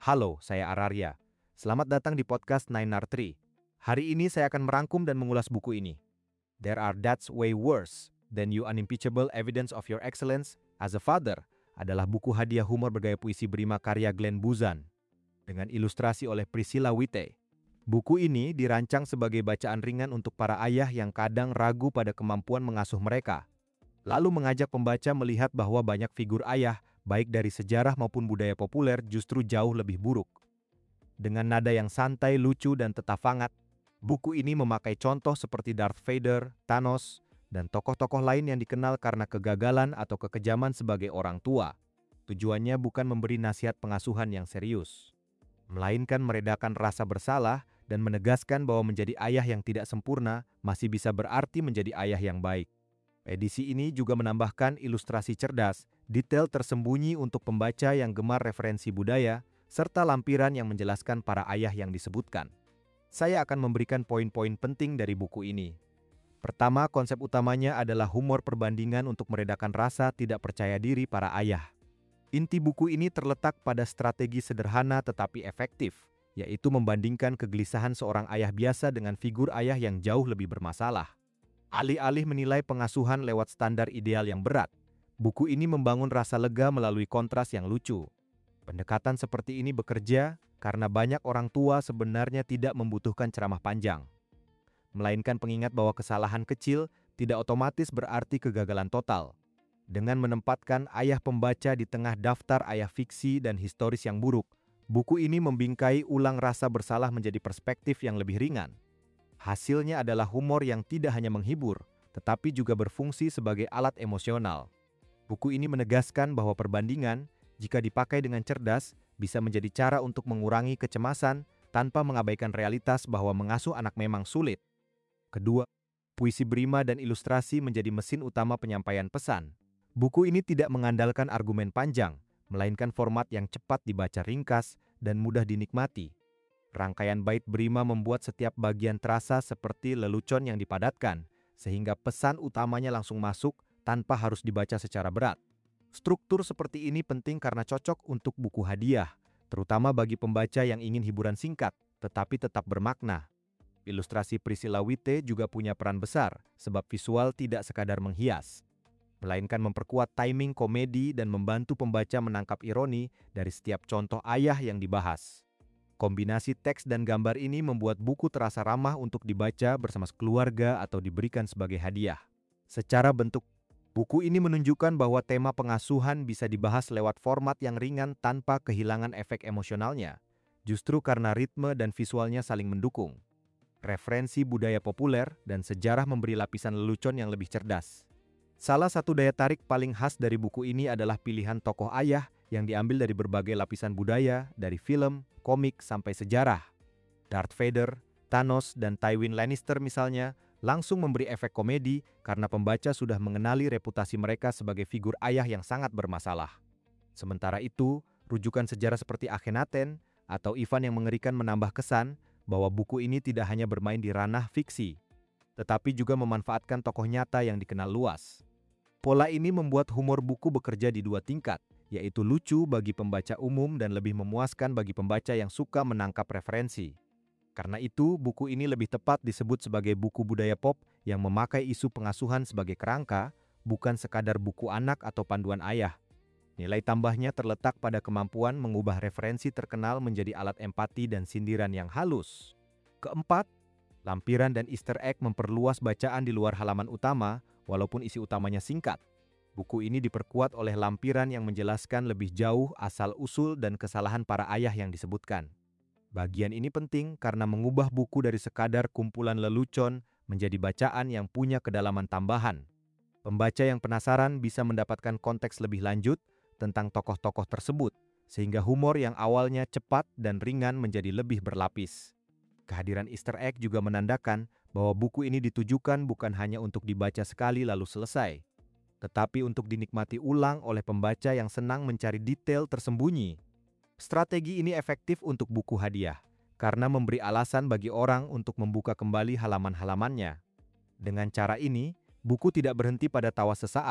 Halo, saya Araria. Selamat datang di podcast 9R3. Hari ini saya akan merangkum dan mengulas buku ini. There Are That's Way Worse Than You Unimpeachable Evidence of Your Excellence as a Father adalah buku hadiah humor bergaya puisi berima karya Glenn Buzan dengan ilustrasi oleh Priscilla Witte. Buku ini dirancang sebagai bacaan ringan untuk para ayah yang kadang ragu pada kemampuan mengasuh mereka, lalu mengajak pembaca melihat bahwa banyak figur ayah, baik dari sejarah maupun budaya populer, justru jauh lebih buruk. Dengan nada yang santai, lucu, dan tetap hangat, buku ini memakai contoh seperti Darth Vader, Thanos, dan tokoh-tokoh lain yang dikenal karena kegagalan atau kekejaman sebagai orang tua. Tujuannya bukan memberi nasihat pengasuhan yang serius, melainkan meredakan rasa bersalah dan menegaskan bahwa menjadi ayah yang tidak sempurna masih bisa berarti menjadi ayah yang baik. Edisi ini juga menambahkan ilustrasi cerdas, detail tersembunyi untuk pembaca yang gemar referensi budaya, serta lampiran yang menjelaskan para ayah yang disebutkan. Saya akan memberikan poin-poin penting dari buku ini. Pertama, konsep utamanya adalah humor perbandingan untuk meredakan rasa tidak percaya diri para ayah. Inti buku ini terletak pada strategi sederhana tetapi efektif, yaitu membandingkan kegelisahan seorang ayah biasa dengan figur ayah yang jauh lebih bermasalah. Alih-alih menilai pengasuhan lewat standar ideal yang berat, buku ini membangun rasa lega melalui kontras yang lucu. Pendekatan seperti ini bekerja karena banyak orang tua sebenarnya tidak membutuhkan ceramah panjang, melainkan pengingat bahwa kesalahan kecil tidak otomatis berarti kegagalan total. Dengan menempatkan ayah pembaca di tengah daftar ayah fiksi dan historis yang buruk, buku ini membingkai ulang rasa bersalah menjadi perspektif yang lebih ringan. Hasilnya adalah humor yang tidak hanya menghibur, tetapi juga berfungsi sebagai alat emosional. Buku ini menegaskan bahwa perbandingan, jika dipakai dengan cerdas, bisa menjadi cara untuk mengurangi kecemasan tanpa mengabaikan realitas bahwa mengasuh anak memang sulit. Kedua, puisi berima dan ilustrasi menjadi mesin utama penyampaian pesan. Buku ini tidak mengandalkan argumen panjang, melainkan format yang cepat dibaca ringkas dan mudah dinikmati. Rangkaian bait berima membuat setiap bagian terasa seperti lelucon yang dipadatkan, sehingga pesan utamanya langsung masuk tanpa harus dibaca secara berat. Struktur seperti ini penting karena cocok untuk buku hadiah, terutama bagi pembaca yang ingin hiburan singkat, tetapi tetap bermakna. Ilustrasi Priscilla Witte juga punya peran besar, sebab visual tidak sekadar menghias, melainkan memperkuat timing komedi dan membantu pembaca menangkap ironi dari setiap contoh ayah yang dibahas. Kombinasi teks dan gambar ini membuat buku terasa ramah untuk dibaca bersama keluarga atau diberikan sebagai hadiah. Secara bentuk, buku ini menunjukkan bahwa tema pengasuhan bisa dibahas lewat format yang ringan tanpa kehilangan efek emosionalnya, justru karena ritme dan visualnya saling mendukung. Referensi budaya populer dan sejarah memberi lapisan lelucon yang lebih cerdas. Salah satu daya tarik paling khas dari buku ini adalah pilihan tokoh ayah yang diambil dari berbagai lapisan budaya, dari film, komik, sampai sejarah. Darth Vader, Thanos, dan Tywin Lannister misalnya langsung memberi efek komedi karena pembaca sudah mengenali reputasi mereka sebagai figur ayah yang sangat bermasalah. Sementara itu, rujukan sejarah seperti Akhenaten atau Ivan yang mengerikan menambah kesan bahwa buku ini tidak hanya bermain di ranah fiksi, tetapi juga memanfaatkan tokoh nyata yang dikenal luas. Pola ini membuat humor buku bekerja di dua tingkat, yaitu lucu bagi pembaca umum dan lebih memuaskan bagi pembaca yang suka menangkap referensi. Karena itu, buku ini lebih tepat disebut sebagai buku budaya pop yang memakai isu pengasuhan sebagai kerangka, bukan sekadar buku anak atau panduan ayah. Nilai tambahnya terletak pada kemampuan mengubah referensi terkenal menjadi alat empati dan sindiran yang halus. Keempat, lampiran dan Easter egg memperluas bacaan di luar halaman utama, walaupun isi utamanya singkat. Buku ini diperkuat oleh lampiran yang menjelaskan lebih jauh asal-usul dan kesalahan para ayah yang disebutkan. Bagian ini penting karena mengubah buku dari sekadar kumpulan lelucon menjadi bacaan yang punya kedalaman tambahan. Pembaca yang penasaran bisa mendapatkan konteks lebih lanjut tentang tokoh-tokoh tersebut, sehingga humor yang awalnya cepat dan ringan menjadi lebih berlapis. Kehadiran Easter egg juga menandakan bahwa buku ini ditujukan bukan hanya untuk dibaca sekali lalu selesai, tetapi untuk dinikmati ulang oleh pembaca yang senang mencari detail tersembunyi. Strategi ini efektif untuk buku hadiah, karena memberi alasan bagi orang untuk membuka kembali halaman-halamannya. Dengan cara ini, buku tidak berhenti pada tawa sesaat,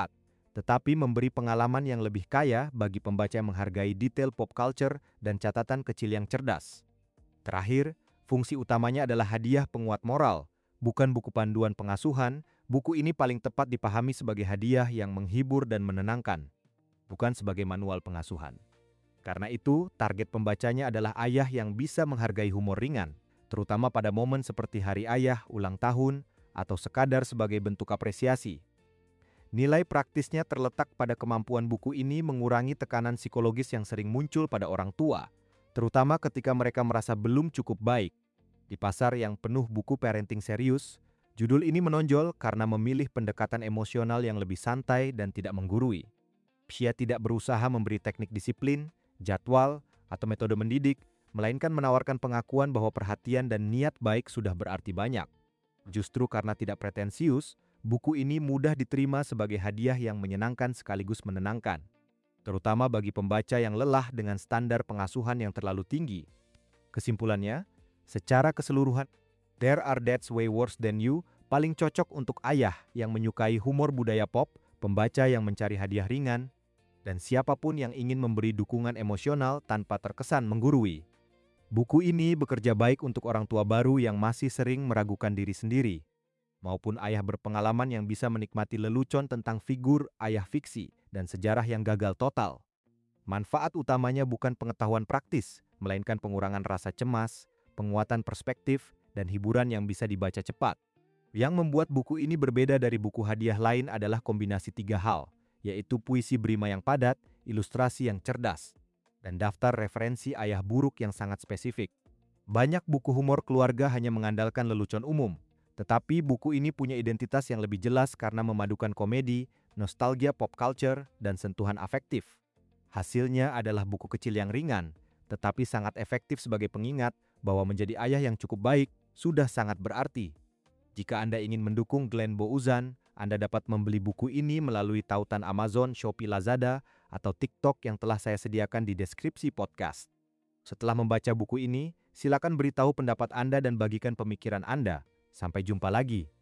tetapi memberi pengalaman yang lebih kaya bagi pembaca yang menghargai detail pop culture dan catatan kecil yang cerdas. Terakhir, fungsi utamanya adalah hadiah penguat moral, bukan buku panduan pengasuhan. Buku ini paling tepat dipahami sebagai hadiah yang menghibur dan menenangkan, bukan sebagai manual pengasuhan. Karena itu, target pembacanya adalah ayah yang bisa menghargai humor ringan, terutama pada momen seperti hari ayah, ulang tahun, atau sekadar sebagai bentuk apresiasi. Nilai praktisnya terletak pada kemampuan buku ini mengurangi tekanan psikologis yang sering muncul pada orang tua, terutama ketika mereka merasa belum cukup baik. Di pasar yang penuh buku parenting serius, judul ini menonjol karena memilih pendekatan emosional yang lebih santai dan tidak menggurui. Dia tidak berusaha memberi teknik disiplin, jadwal, atau metode mendidik, melainkan menawarkan pengakuan bahwa perhatian dan niat baik sudah berarti banyak. Justru karena tidak pretensius, buku ini mudah diterima sebagai hadiah yang menyenangkan sekaligus menenangkan, terutama bagi pembaca yang lelah dengan standar pengasuhan yang terlalu tinggi. Kesimpulannya, secara keseluruhan, There Are Dads Way Worse Than You paling cocok untuk ayah yang menyukai humor budaya pop, pembaca yang mencari hadiah ringan, dan siapapun yang ingin memberi dukungan emosional tanpa terkesan menggurui. Buku ini bekerja baik untuk orang tua baru yang masih sering meragukan diri sendiri, maupun ayah berpengalaman yang bisa menikmati lelucon tentang figur ayah fiksi dan sejarah yang gagal total. Manfaat utamanya bukan pengetahuan praktis, melainkan pengurangan rasa cemas, penguatan perspektif, dan hiburan yang bisa dibaca cepat. Yang membuat buku ini berbeda dari buku hadiah lain adalah kombinasi 3 hal, yaitu puisi berima yang padat, ilustrasi yang cerdas, dan daftar referensi ayah buruk yang sangat spesifik. Banyak buku humor keluarga hanya mengandalkan lelucon umum, tetapi buku ini punya identitas yang lebih jelas karena memadukan komedi, nostalgia pop culture, dan sentuhan afektif. Hasilnya adalah buku kecil yang ringan, tetapi sangat efektif sebagai pengingat bahwa menjadi ayah yang cukup baik sudah sangat berarti. Jika Anda ingin mendukung Glenn Bouzan, Anda dapat membeli buku ini melalui tautan Amazon, Shopee, Lazada, atau TikTok yang telah saya sediakan di deskripsi podcast. Setelah membaca buku ini, silakan beritahu pendapat Anda dan bagikan pemikiran Anda. Sampai jumpa lagi.